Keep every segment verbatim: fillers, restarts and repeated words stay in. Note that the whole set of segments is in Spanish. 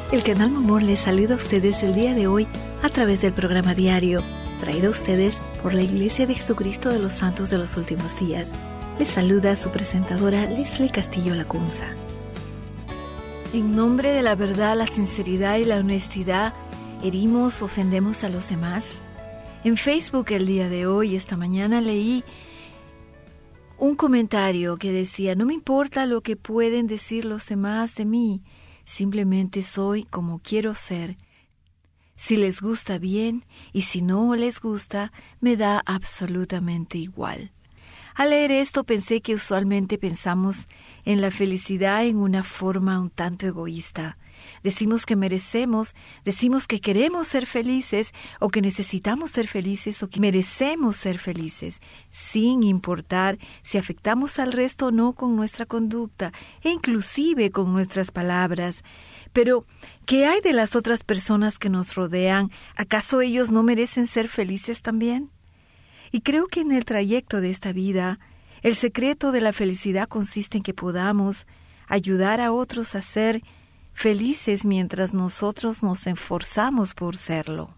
El canal Momor les saluda a ustedes el día de hoy a través del programa diario, traído a ustedes por la Iglesia de Jesucristo de los Santos de los Últimos Días. Les saluda su presentadora Leslie Castillo Lacunza. En nombre de la verdad, la sinceridad y la honestidad, herimos, ofendemos a los demás. En Facebook el día de hoy, esta mañana, leí un comentario que decía: no me importa lo que pueden decir los demás de mí, simplemente soy como quiero ser. Si les gusta bien y si no les gusta, me da absolutamente igual. Al leer esto pensé que usualmente pensamos en la felicidad en una forma un tanto egoísta. Decimos que merecemos, decimos que queremos ser felices o que necesitamos ser felices o que merecemos ser felices, sin importar si afectamos al resto o no con nuestra conducta e inclusive con nuestras palabras. Pero, ¿qué hay de las otras personas que nos rodean? ¿Acaso ellos no merecen ser felices también? Y creo que en el trayecto de esta vida, el secreto de la felicidad consiste en que podamos ayudar a otros a ser felices mientras nosotros nos esforzamos por serlo.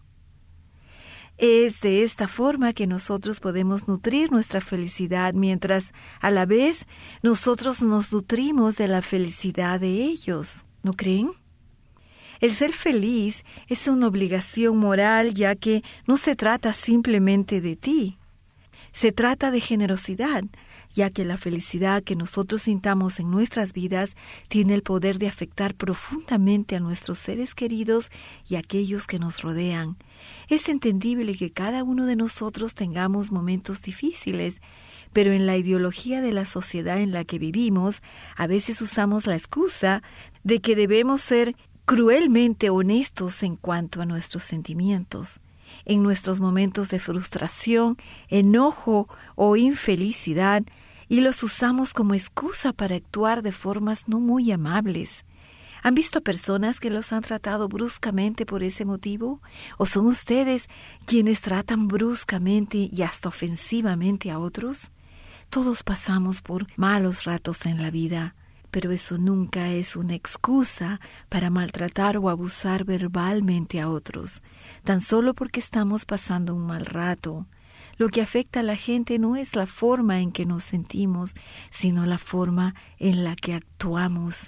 Es de esta forma que nosotros podemos nutrir nuestra felicidad mientras a la vez nosotros nos nutrimos de la felicidad de ellos, ¿no creen? El ser feliz es una obligación moral, ya que no se trata simplemente de ti. Se trata de generosidad, ya que la felicidad que nosotros sintamos en nuestras vidas tiene el poder de afectar profundamente a nuestros seres queridos y a aquellos que nos rodean. Es entendible que cada uno de nosotros tengamos momentos difíciles, pero en la ideología de la sociedad en la que vivimos, a veces usamos la excusa de que debemos ser cruelmente honestos en cuanto a nuestros sentimientos. En nuestros momentos de frustración, enojo o infelicidad, y los usamos como excusa para actuar de formas no muy amables. ¿Han visto personas que los han tratado bruscamente por ese motivo? ¿O son ustedes quienes tratan bruscamente y hasta ofensivamente a otros? Todos pasamos por malos ratos en la vida, pero eso nunca es una excusa para maltratar o abusar verbalmente a otros, tan solo porque estamos pasando un mal rato. Lo que afecta a la gente no es la forma en que nos sentimos, sino la forma en la que actuamos.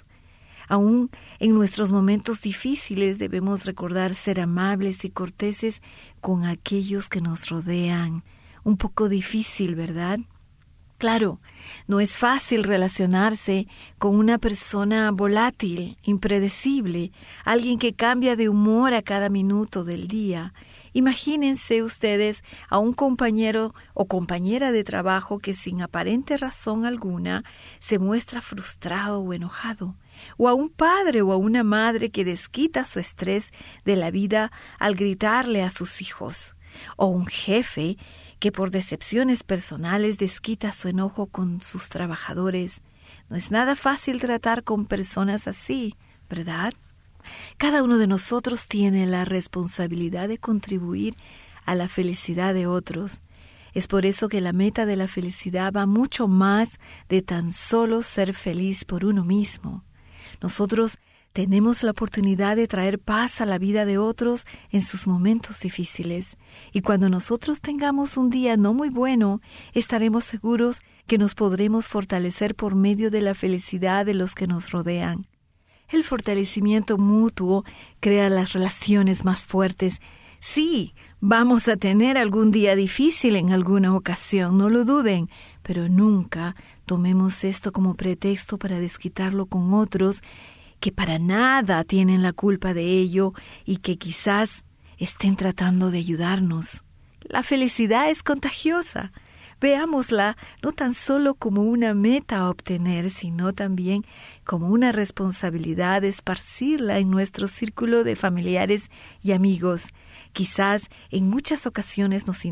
Aún en nuestros momentos difíciles debemos recordar ser amables y corteses con aquellos que nos rodean. Un poco difícil, ¿verdad? Claro, no es fácil relacionarse con una persona volátil, impredecible, alguien que cambia de humor a cada minuto del día. Imagínense ustedes a un compañero o compañera de trabajo que sin aparente razón alguna se muestra frustrado o enojado, o a un padre o a una madre que desquita su estrés de la vida al gritarle a sus hijos, o un jefe que por decepciones personales desquita su enojo con sus trabajadores. No es nada fácil tratar con personas así, ¿verdad? Cada uno de nosotros tiene la responsabilidad de contribuir a la felicidad de otros. Es por eso que la meta de la felicidad va mucho más de tan solo ser feliz por uno mismo. Nosotros tenemos la oportunidad de traer paz a la vida de otros en sus momentos difíciles. Y cuando nosotros tengamos un día no muy bueno, estaremos seguros que nos podremos fortalecer por medio de la felicidad de los que nos rodean. El fortalecimiento mutuo crea las relaciones más fuertes. Sí, vamos a tener algún día difícil en alguna ocasión, no lo duden, pero nunca tomemos esto como pretexto para desquitarlo con otros que para nada tienen la culpa de ello y que quizás estén tratando de ayudarnos. La felicidad es contagiosa. Veámosla no tan solo como una meta a obtener, sino también como una responsabilidad de esparcirla en nuestro círculo de familiares y amigos. Quizás en muchas ocasiones nos,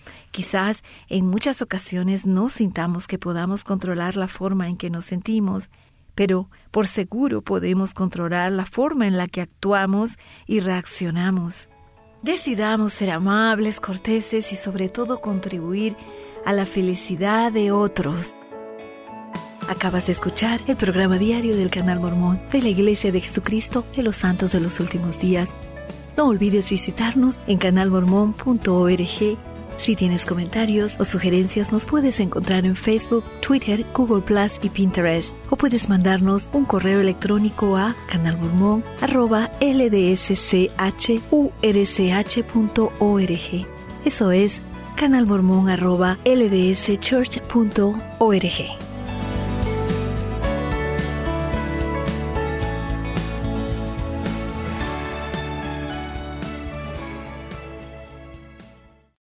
quizás en muchas ocasiones no sintamos que podamos controlar la forma en que nos sentimos, pero por seguro podemos controlar la forma en la que actuamos y reaccionamos. Decidamos ser amables, corteses y sobre todo contribuir a la felicidad de otros. Acabas de escuchar el programa diario del Canal Mormón de la Iglesia de Jesucristo de los Santos de los Últimos Días. No olvides visitarnos en canal mormón punto org. Si tienes comentarios o sugerencias, nos puedes encontrar en Facebook, Twitter, Google Plus y Pinterest. O puedes mandarnos un correo electrónico a canalmormon arroba l d s c h u r c h punto org. Eso es canalmormon arroba l d s church punto org.